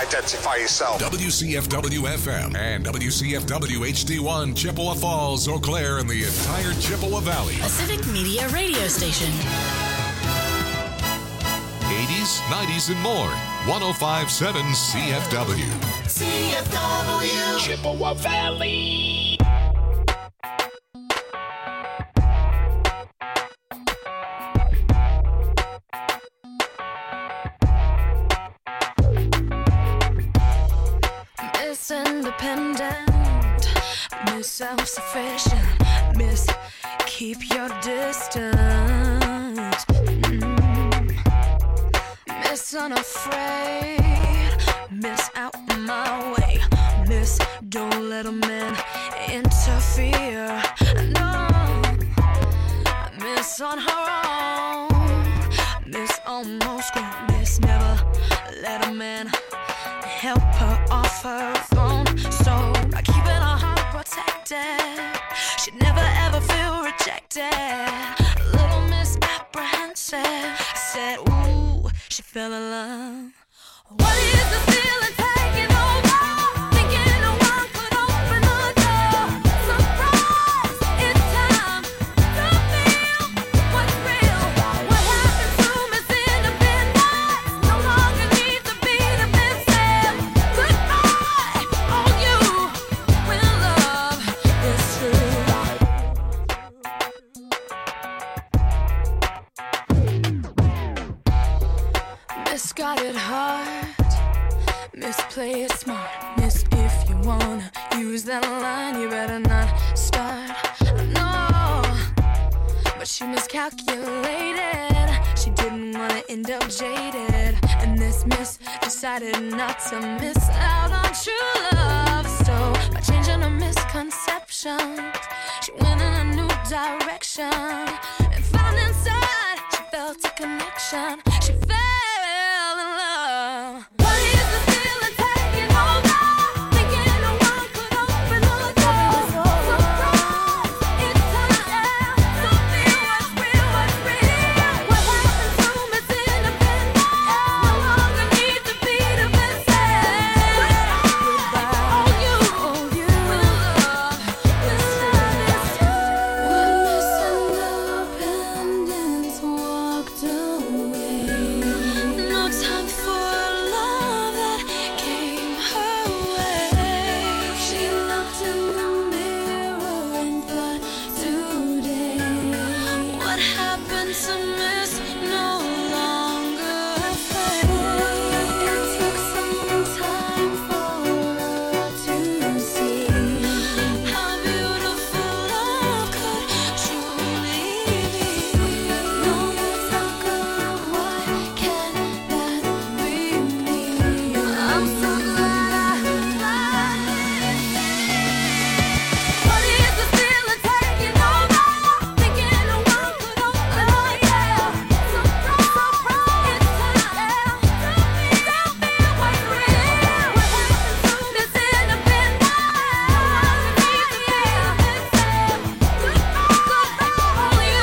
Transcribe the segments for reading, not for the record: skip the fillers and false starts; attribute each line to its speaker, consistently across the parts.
Speaker 1: identify yourself.
Speaker 2: WCFW-FM and WCFW-HD1, Chippewa Falls, Eau Claire, and the entire Chippewa Valley.
Speaker 3: A Civic Media radio station.
Speaker 2: 80s, 90s, and more. 105.7 CFW.
Speaker 4: CFW.
Speaker 5: Chippewa Valley.
Speaker 6: Miss Independent, Miss Self-Sufficient, Miss Keep Your Distance, Miss Unafraid, Miss Out My Way, Miss Don't Let a Man Interfere, no, Miss On Her Own, Miss Almost Grown, Miss Never Let a Man help her off her throne. So by keeping her heart protected, she'd never ever feel rejected. Little Miss Apprehensive said, ooh, she fell in love. What is the feeling taking over? Thinking no one could open the door. Surprise, it's time to feel what's real. What happened to Miss Independence? No longer needs to be the Miss. Goodbye, all you when love is true. Miss got it hard, Miss play it smart, Miss if you wanna use that line, you better not start. No, but she miscalculated. She didn't wanna end up jaded, and this Miss decided not to miss out on true love. So by changing her misconceptions, she went in a new direction and found inside she felt a connection. She fell in love. What is the feeling taking over? Thinking no one could open the door. Surprise, it's time to feel what's real, what's real. What happened to Miss Independence? No longer need to be the best. Goodbye, all you when love is true. When Miss Independence walked away, no time for love that came her way. She looked in the mirror and thought, today, what happened to Miss no longer afraid? It took some time for her to see how beautiful love could truly be. No more talk of what can that be me. I'm so glad I tried. What is the feeling taking over? Thinking no one could open the door. Surprise, it's time to feel what's real. What happened to Miss Independence? Need to be the best. Goodbye, all you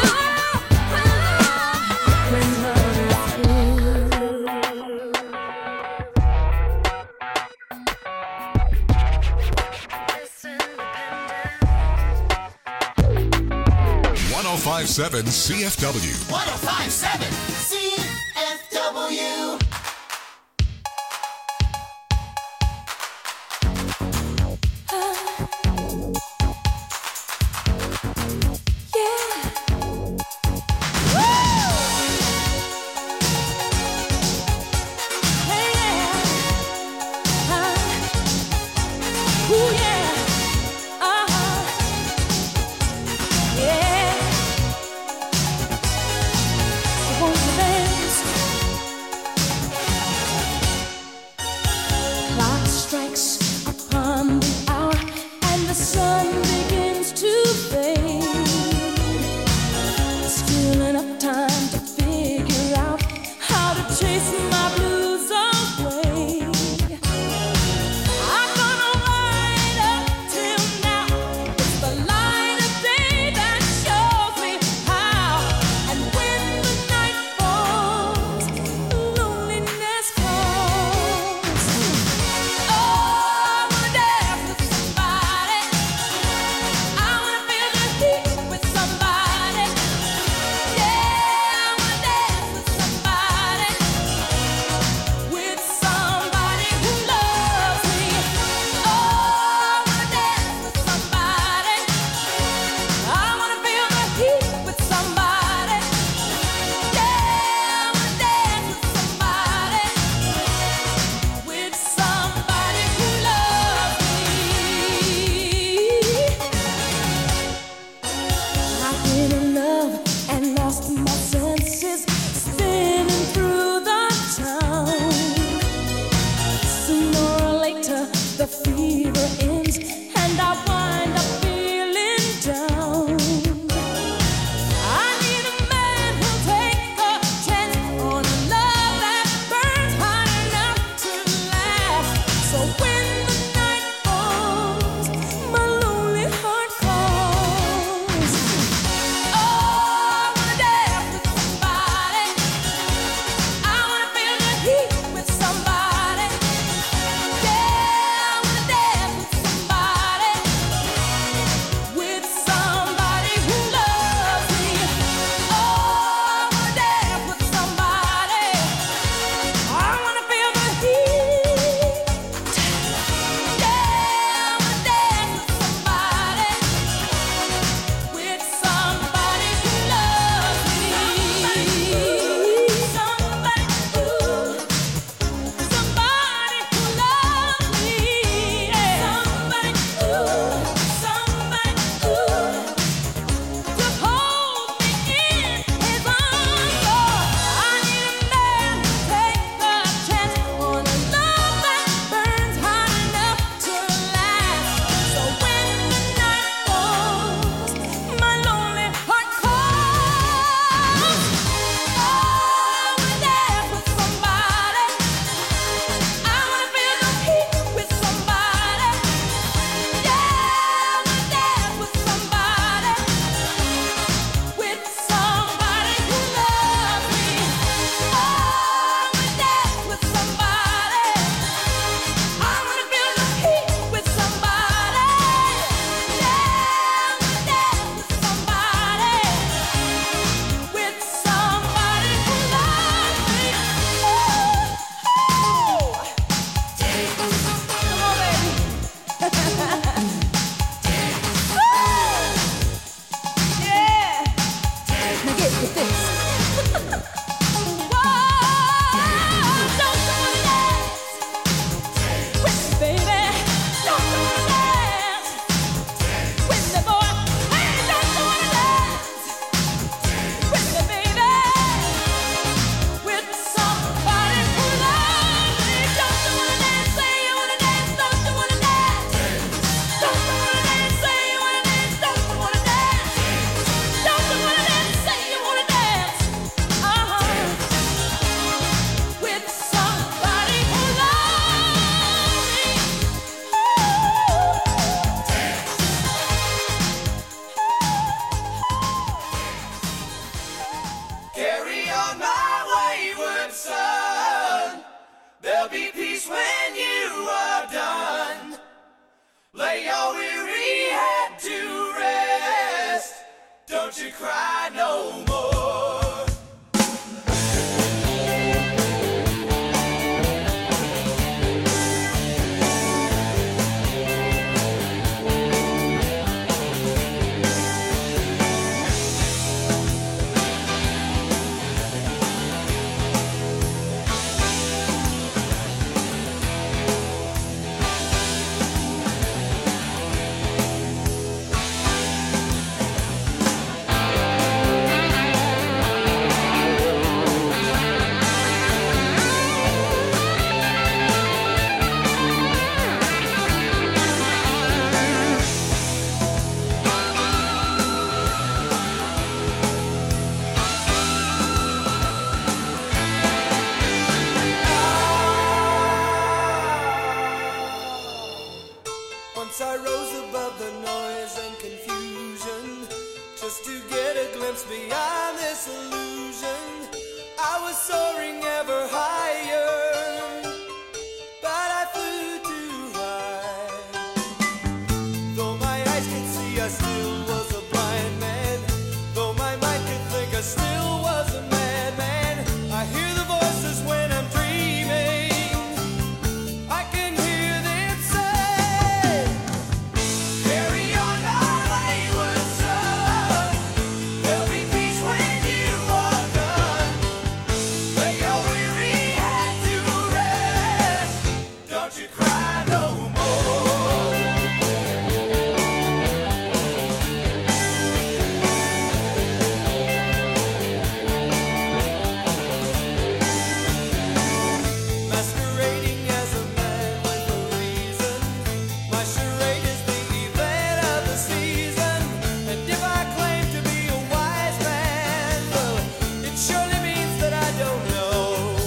Speaker 6: when love is true.
Speaker 2: 105.7 CFW.
Speaker 4: 1057 CFW.
Speaker 6: Won't you
Speaker 4: Don't you cry no more. Once I rose above the noise and confusion, just to get a glimpse beyond this illusion. I was soaring ever higher, but I flew too high. Though my eyes could see, I still was a blind man. Though my mind could think, I still was a madman. I hear the voices when I'm dreaming. I can hear them say, carry on our wayward son. There'll be peace when you are done. Lay your weary head to rest. Don't you cry no more. Masquerading as a man with a reason. My charade is the event of the season. And if I claim to be a wise man, well, it surely means that I don't know.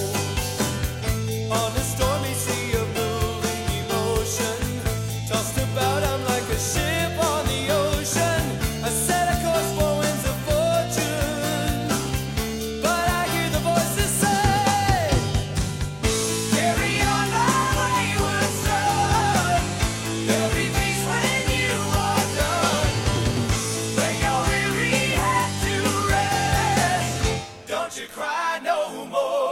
Speaker 4: On a stormy sea of moving emotion, tossed about, I'm like a ship on the ocean. I set a course for winds of fortune, but I hear the voices say, carry on our wayward son. There'll be peace when you are done. Lay your weary head to rest. Don't you cry no more.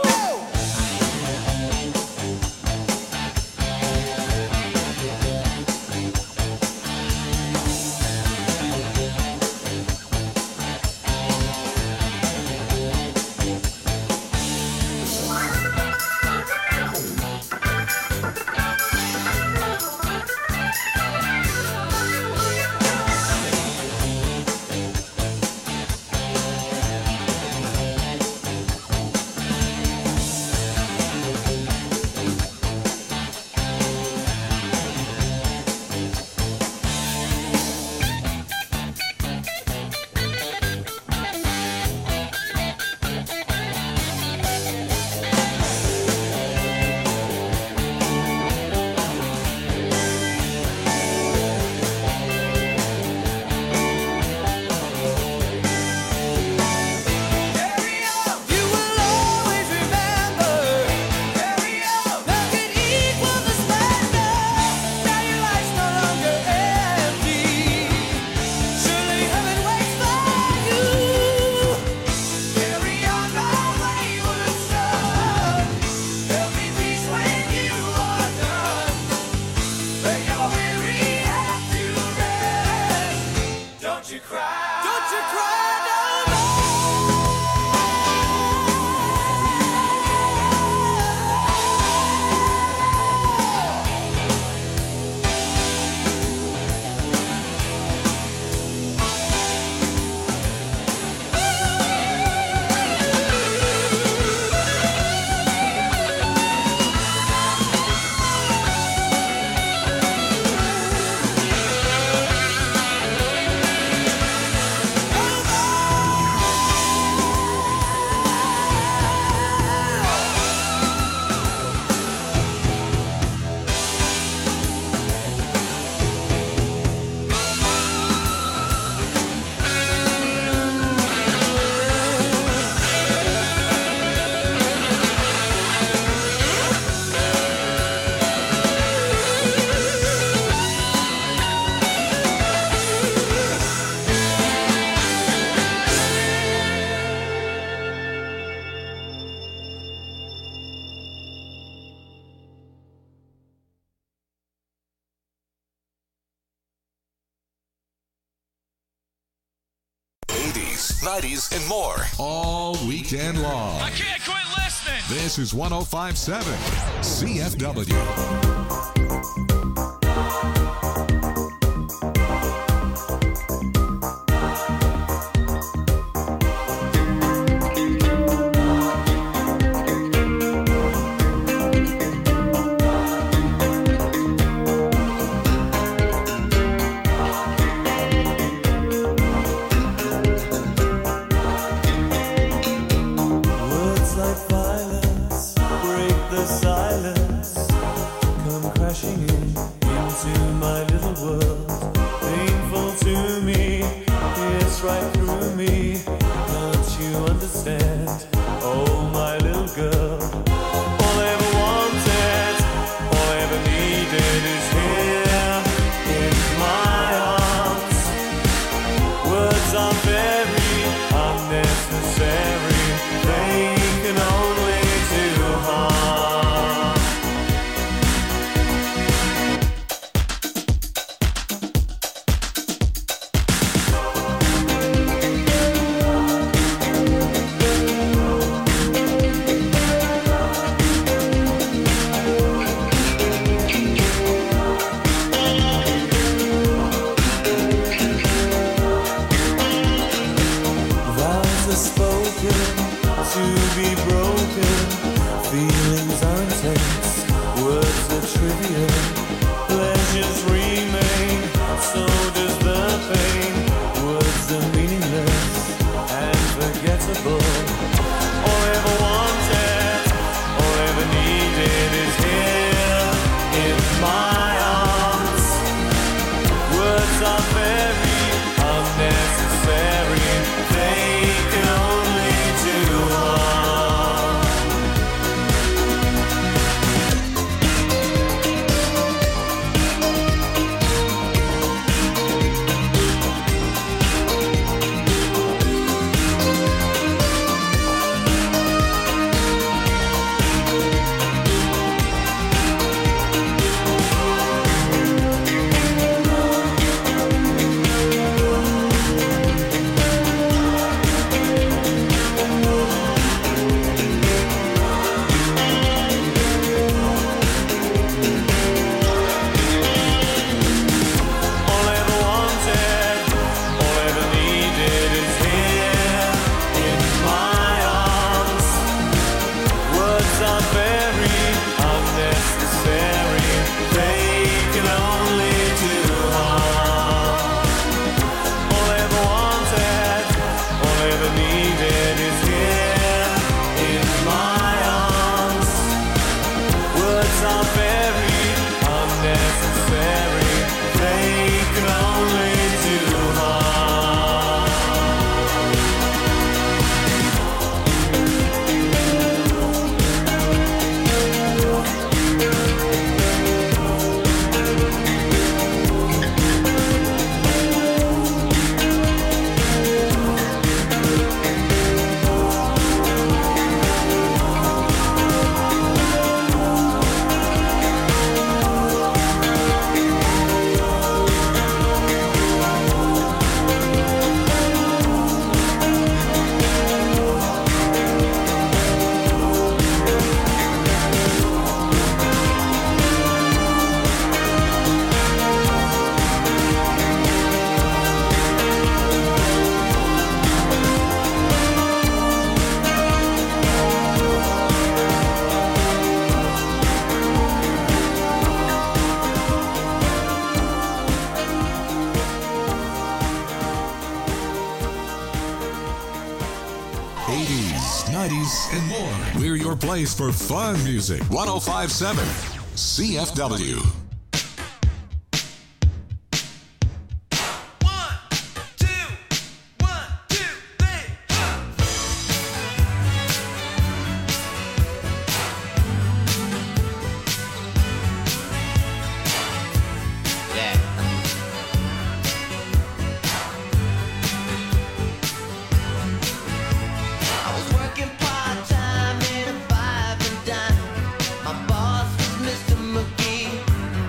Speaker 4: Carry on. You will always remember. Carry on. Nothing equals the splendor. Now your life's no longer empty. Surely heaven waits for you. Carry on our wayward son. There'll be peace when you are done. Lay your weary head to rest. Don't you cry. Don't you cry no more.
Speaker 2: 80s, 90s, and more. All weekend long.
Speaker 5: I can't quit listening.
Speaker 2: This is 105.7 CFW. And more. We're your place for fun music. 105.7 CFW.
Speaker 1: My boss was Mr. McGee.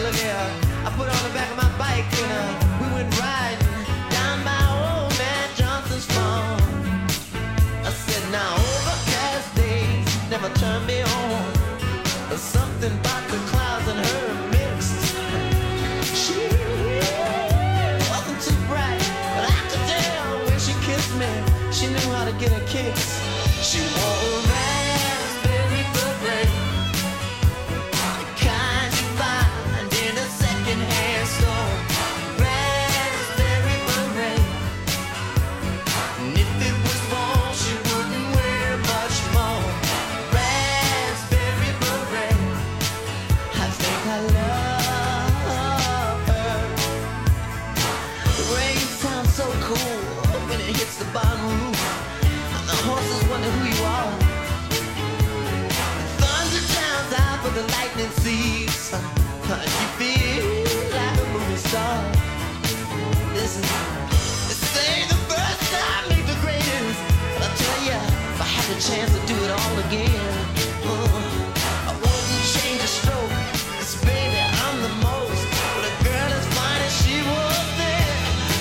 Speaker 1: earlier. I put on the back of my bike and we went riding down by old man Johnson's farm. I said, now overcast days never turn me on. There's something about the clouds and her mixed. She wasn't too bright, but I could tell when she kissed me, she knew how to get a kiss. She wore a raspberry beret, the kind you find in a second-hand store. Raspberry beret, and if it was fall, she wouldn't wear much more. Raspberry beret, I think I love her. The rain sounds so cool when it hits the bottom roof. The horses wonder who you are. The thunder drowns out, but the lightning sees. You feel like a movie star. Listen, they say the first time ain't the greatest, but I tell ya, if I had the chance to do it all again, I wouldn't change a stroke. 'Cause baby, I'm the most. But a girl as fine as she was there.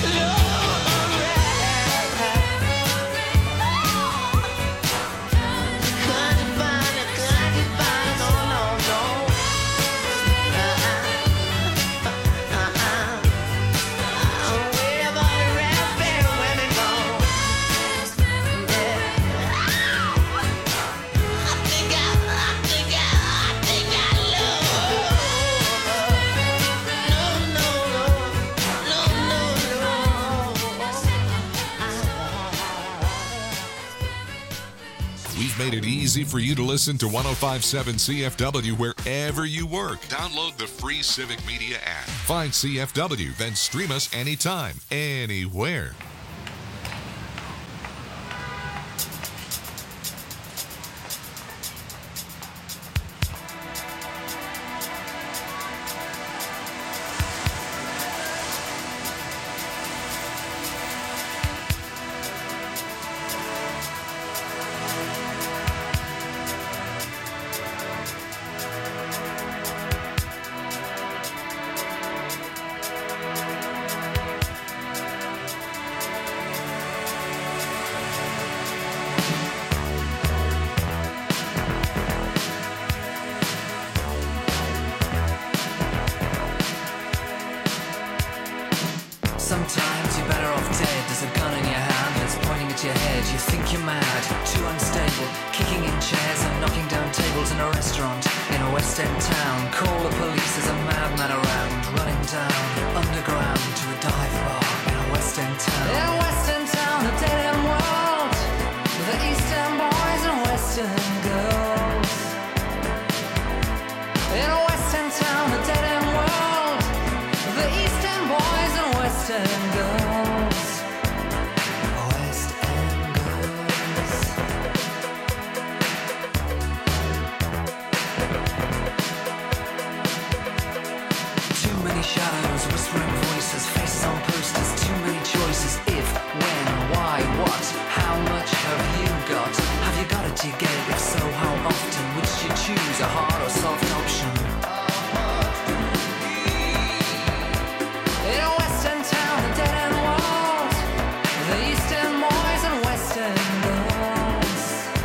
Speaker 2: Made it easy for you to listen to 105.7 CFW wherever you work. Download the free Civic Media app. Find CFW, then stream us anytime, anywhere.
Speaker 7: Sometimes you're better off dead. There's a gun in your hand and it's pointing at your head. You think you're mad, too unstable, kicking in chairs and knocking down tables in a restaurant in a West End town. Call the police, there's a madman around, running down underground to a dive bar in a West End town. In a West End town, a dead end world, with the East End boys and West End girls. In a West End town, a dead end world, with the East End boys and West End girls. West End girls. Too many shadows, whispering voices, faces on posters, too many choices. If, when, why, what, how much have you got? Have you got it, do you get it? If so, how often? Which you choose, a hard or soft option? In a West End town, a dead end world, the East End boys and West End girls.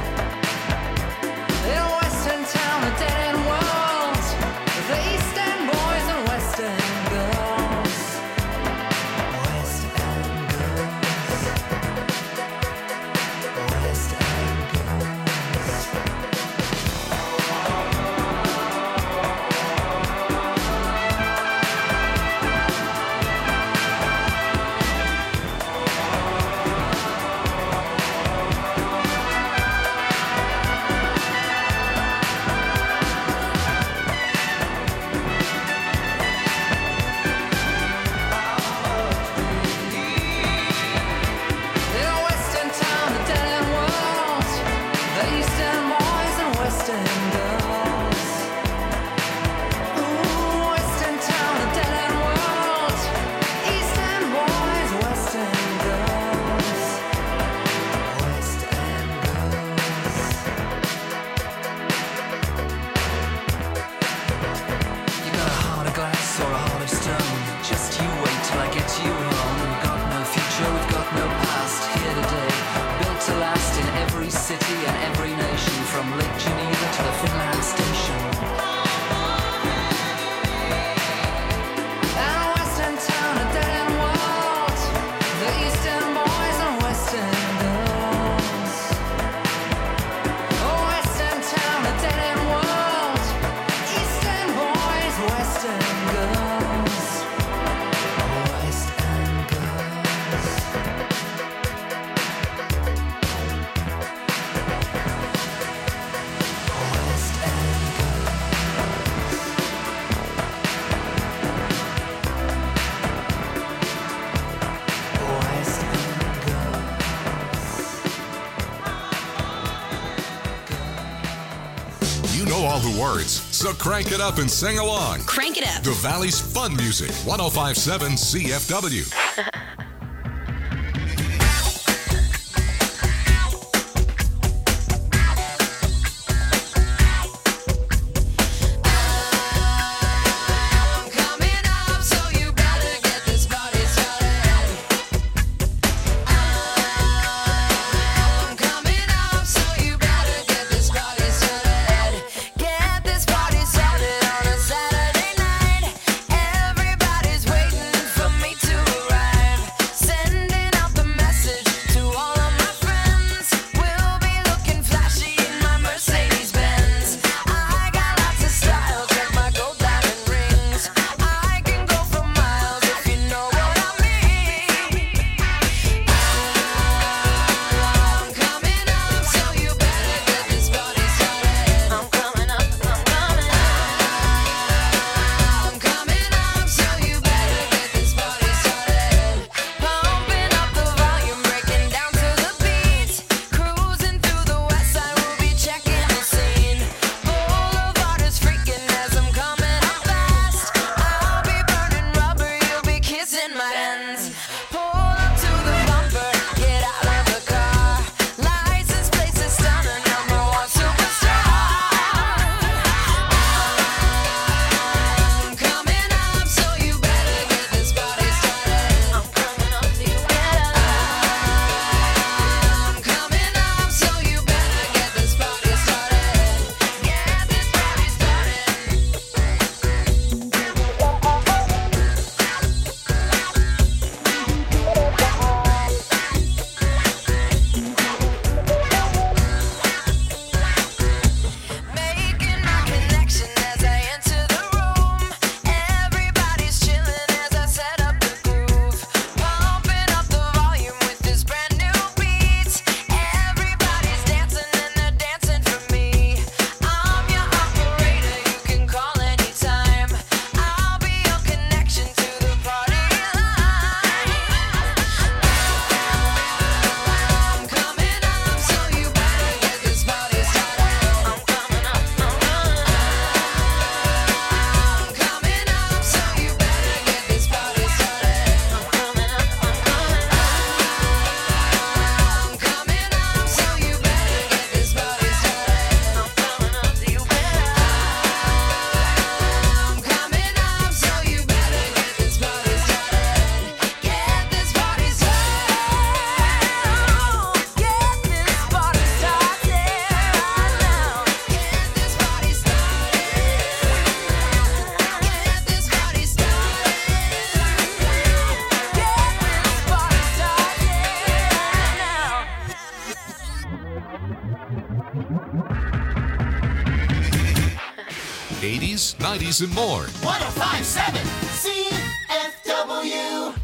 Speaker 7: In a West End town, a dead end world, the East End boys and West End girls. West End girls. West End girls.
Speaker 2: know all the words, so crank it up and sing along.
Speaker 3: Crank it up.
Speaker 2: The Valley's fun music, 105.7 CFW.
Speaker 6: Everybody's waiting for me to arrive.
Speaker 2: 80s, 90s, and more.
Speaker 8: 105.7 CFW.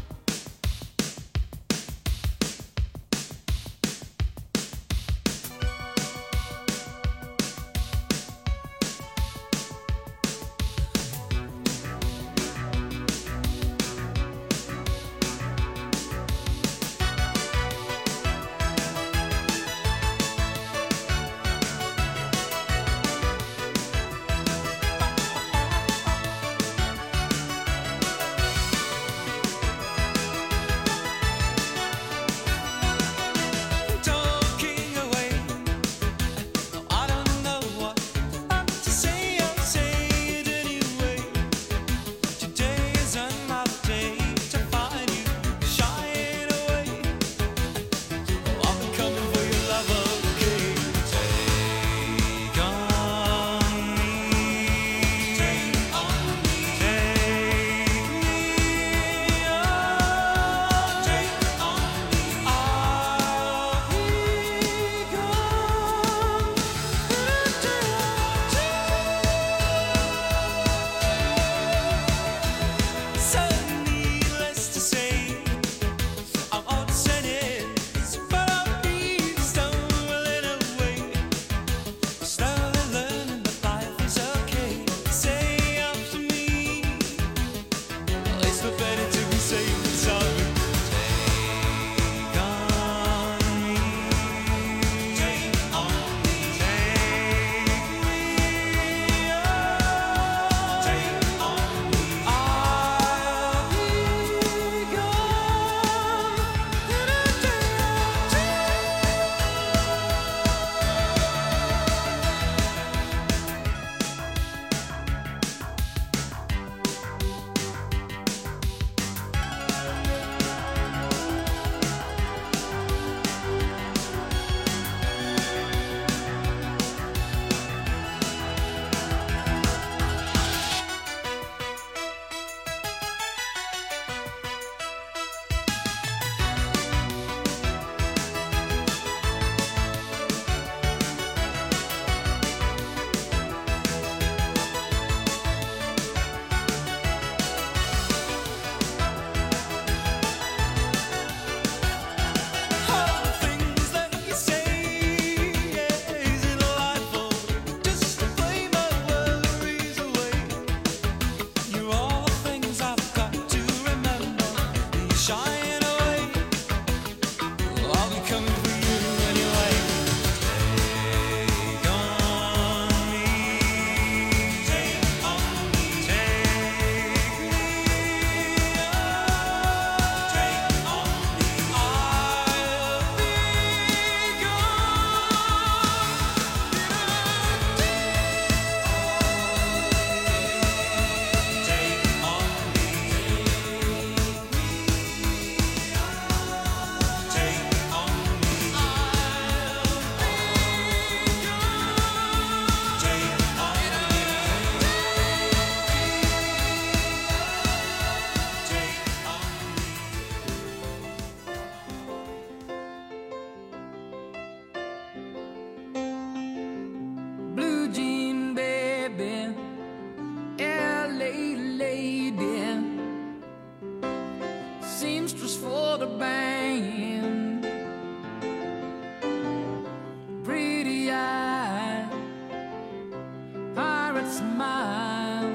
Speaker 7: smile.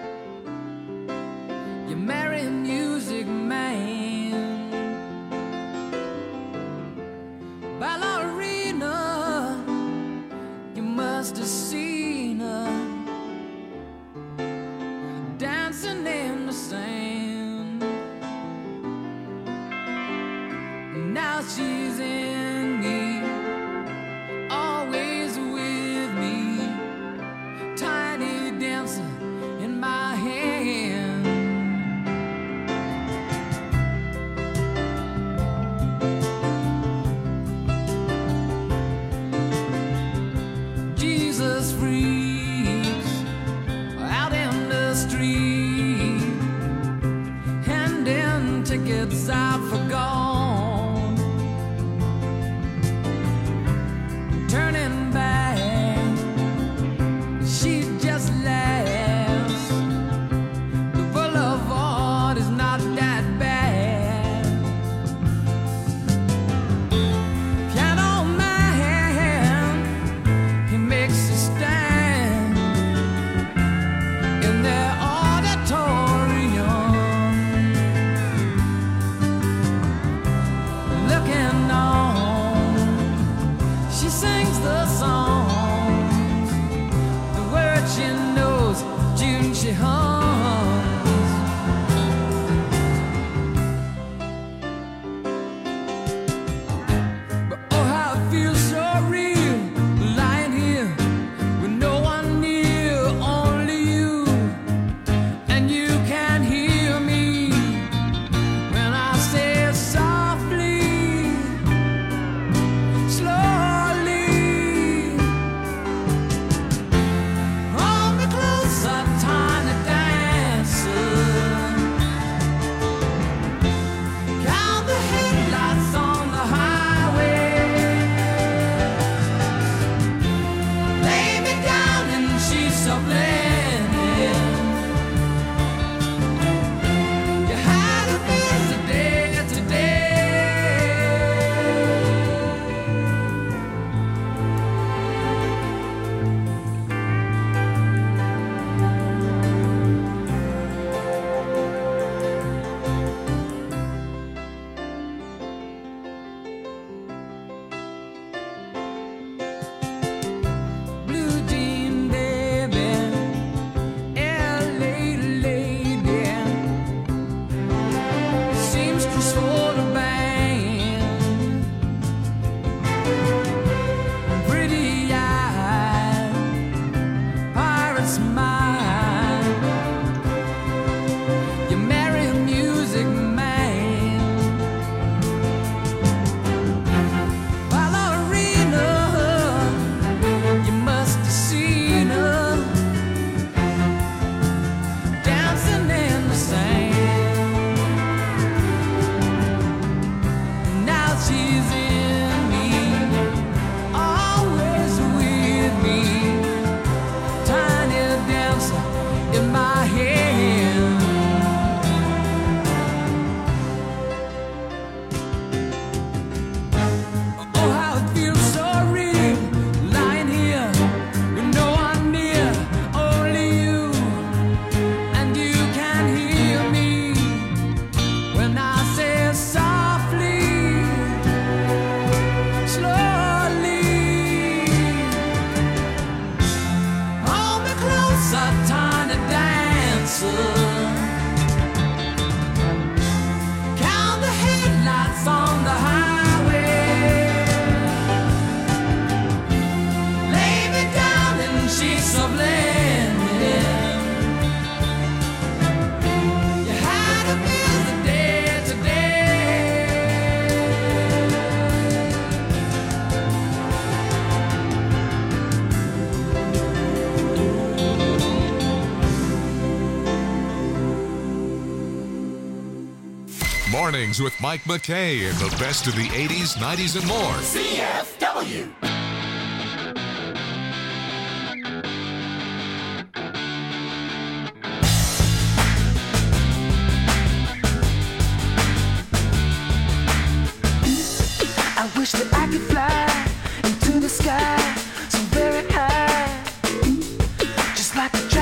Speaker 7: You marry a music man. Ballerina, you must have seen her dancing in the sand. Now she's in me, always with me, tiny dancer in my hand. Jesus freaks out in the street, handing tickets out for gone, turning back, she just laughs. The boulevard is not that bad. Piano man, he makes a stand in their auditorium, looking on. She sings the songs, the words she knows, June she hums. But oh, how it feels so real, lying here with no one near, only you, and you can hear me when I say it softly, slowly. Hold me closer, tiny dancer. Count the headlights on the highway. Lay me down in sheets of linen. You had a busy day today. Blue jean baby, LA lady, seamstress for the band, pretty eyed, pirate smile. You marry a music man. Ballerina, you must have seen her dancing in the sand. Now she's in me, always with me, tiny dancer in my hand. Oh, how it feels so real, lying here with no one near, only you, and you can hear me when I say it softly, slowly. Hold me closer, tiny dancer. Count the headlights on the highway. Lay me down in sheets of linen. You had a busy day today.
Speaker 2: Mornings with Mike McKay and the best of the 80s, 90s, and more.
Speaker 5: CFW.
Speaker 4: I wish that I could fly into the sky so very high, just like a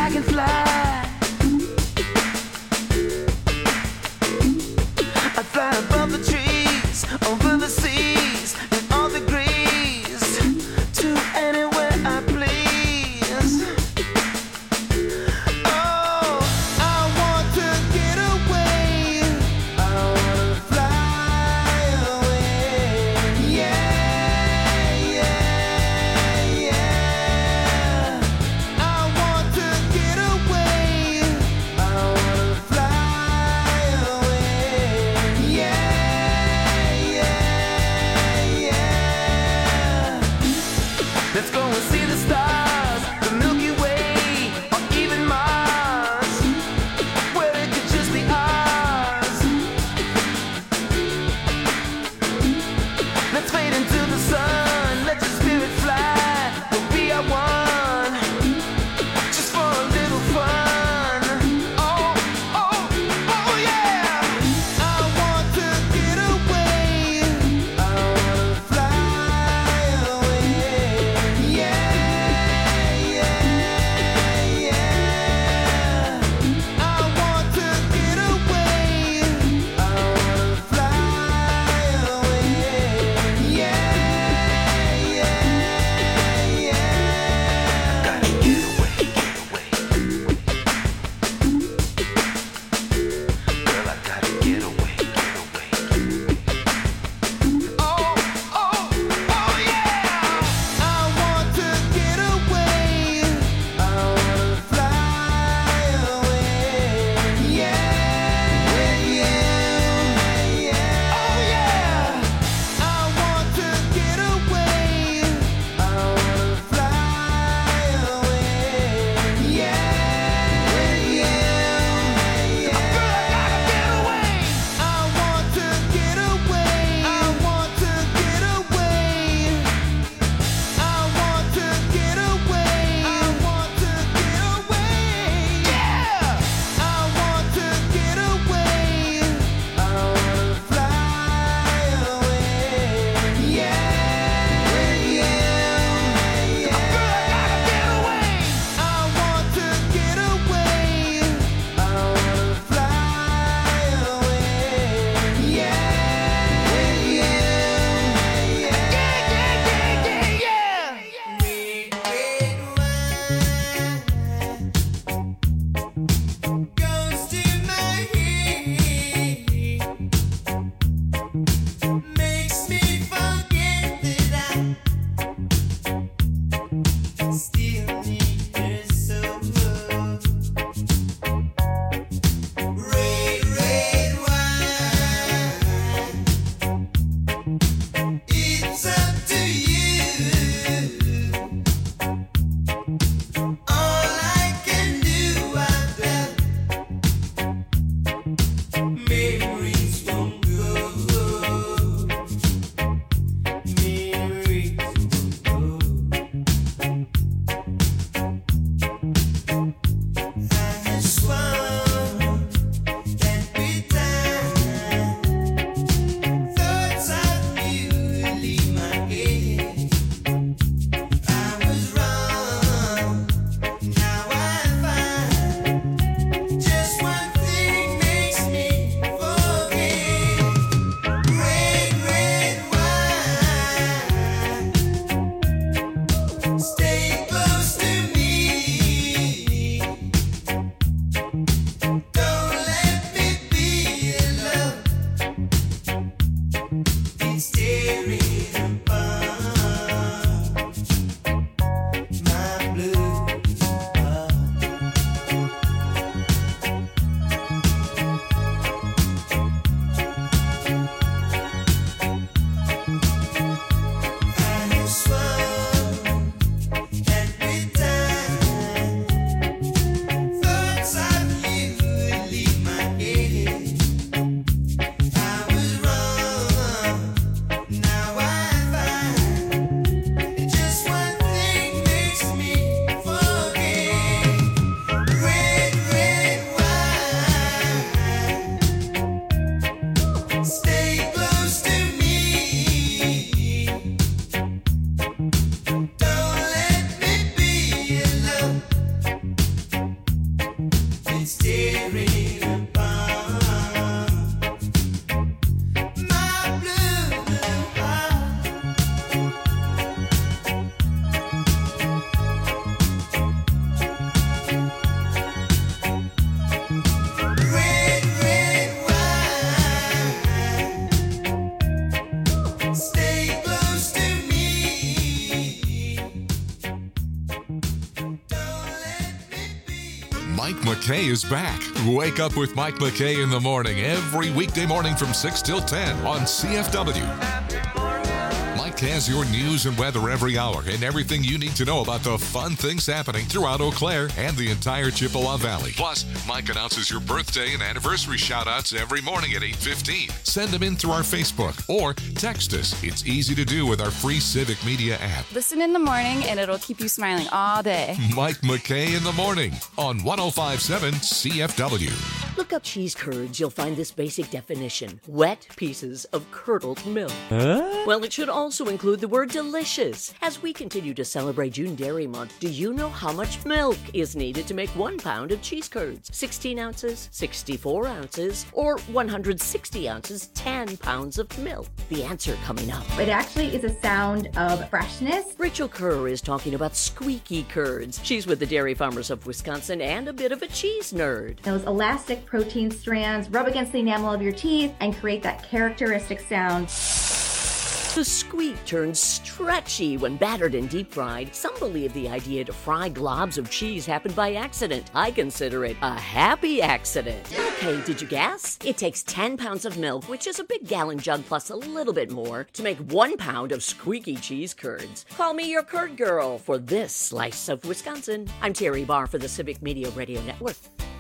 Speaker 2: Mike McKay is back. Wake up with Mike McKay in the morning every weekday morning from 6 till 10 on CFW. Mike has your news and weather every hour and everything you need to know about the fun things happening throughout Eau Claire and the entire Chippewa Valley. Plus, Mike announces your birthday and anniversary shout-outs every morning at 8:15. Send them in through our Facebook or text us. It's easy to do with our free Civic Media app.
Speaker 8: Listen in the morning and it'll keep you smiling all day.
Speaker 2: Mike McKay in the morning on 105.7 CFW.
Speaker 9: Look up cheese curds. You'll find this basic definition. Wet pieces of curdled milk. Well, it should also include the word delicious. As we continue to celebrate June Dairy Month, do you know how much milk is needed to make 1 pound of cheese curds? 16 ounces, 64 ounces, or 160 ounces, 10 pounds of milk? The answer coming up.
Speaker 10: It actually is a sound of freshness.
Speaker 9: Rachel Kerr is talking about squeaky curds. She's with the Dairy Farmers of Wisconsin and a bit of a cheese nerd.
Speaker 10: Those elastic protein strands rub against the enamel of your teeth and create that characteristic sound.
Speaker 9: The squeak turns stretchy when battered and deep fried. Some believe the idea to fry globs of cheese happened by accident. I consider it a happy accident. Okay, did you guess? It takes 10 pounds of milk, which is a big gallon jug plus a little bit more, to make 1 pound of squeaky cheese curds. Call me your curd girl for this slice of Wisconsin. I'm Terry Barr for the Civic Media Radio Network.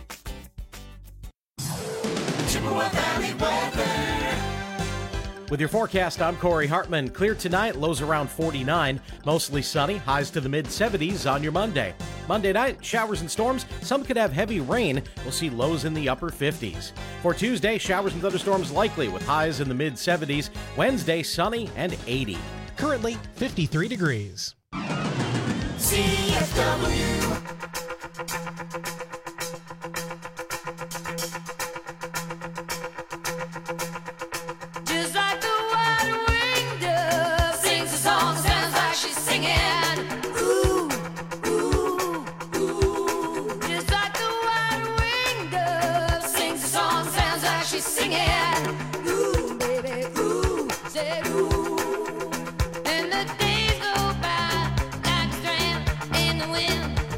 Speaker 4: Chippewa Valley weather.
Speaker 11: With your forecast, I'm Corey Hartman. Clear tonight, lows around 49. Mostly sunny, highs to the mid-70s on your Monday. Monday night, showers and storms. Some could have heavy rain. We'll see lows in the upper 50s. For Tuesday, showers and thunderstorms likely with highs in the mid-70s. Wednesday, sunny and 80.
Speaker 12: Currently, 53 degrees.
Speaker 4: CFW.
Speaker 6: And the days go by like a strand in the wind.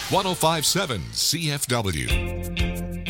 Speaker 2: 105.7 CFW.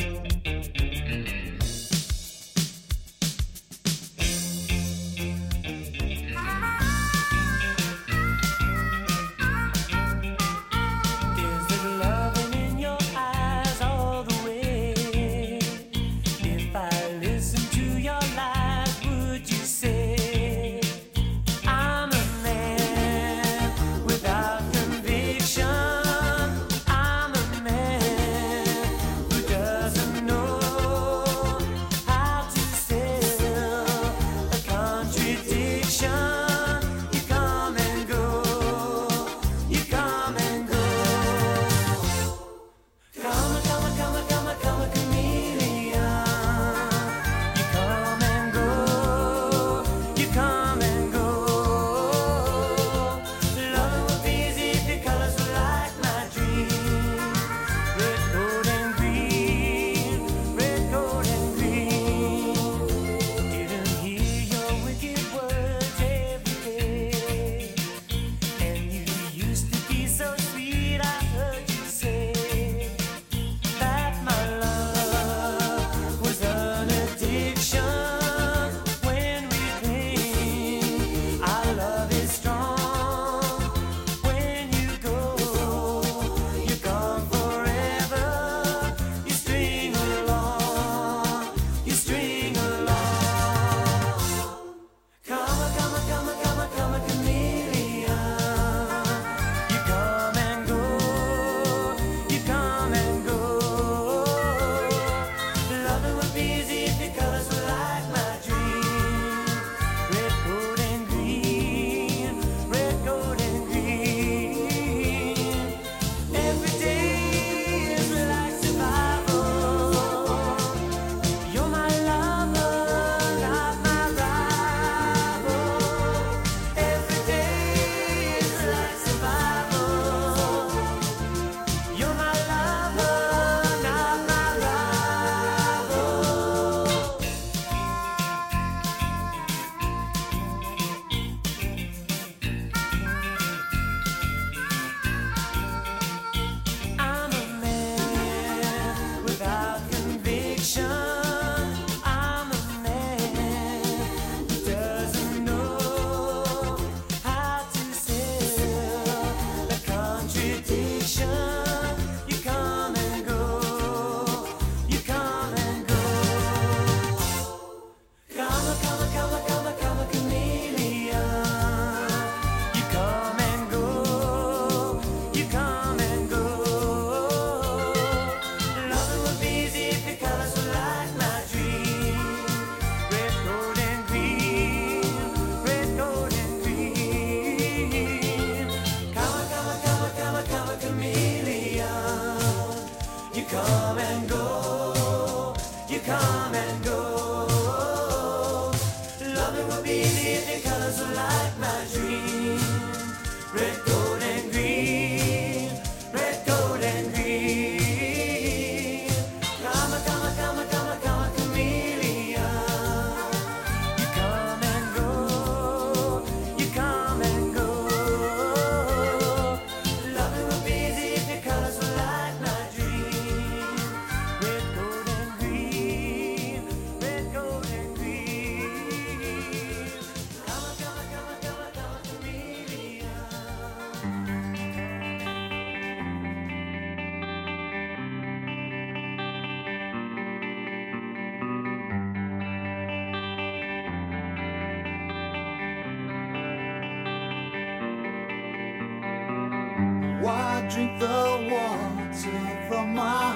Speaker 13: Why drink the water from my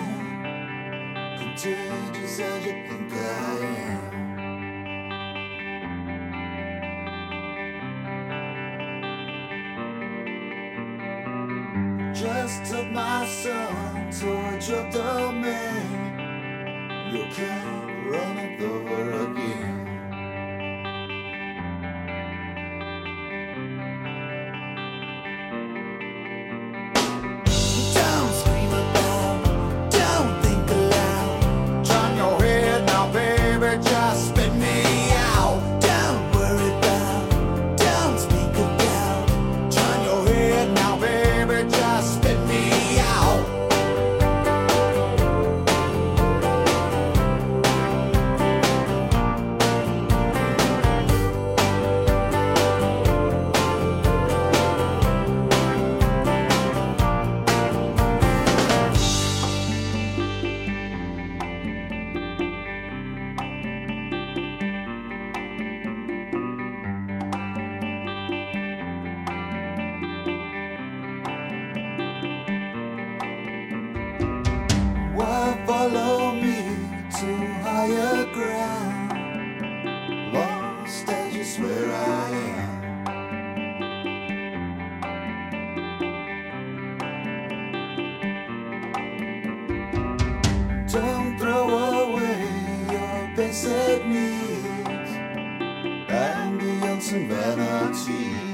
Speaker 13: hand? Contagious as you think I am. Just took my son towards your domain. You can't run it over again.
Speaker 4: Spit me out.
Speaker 13: follow me to higher ground. Lost as you swear I am. Don't throw away your basic needs. Ambience and vanity.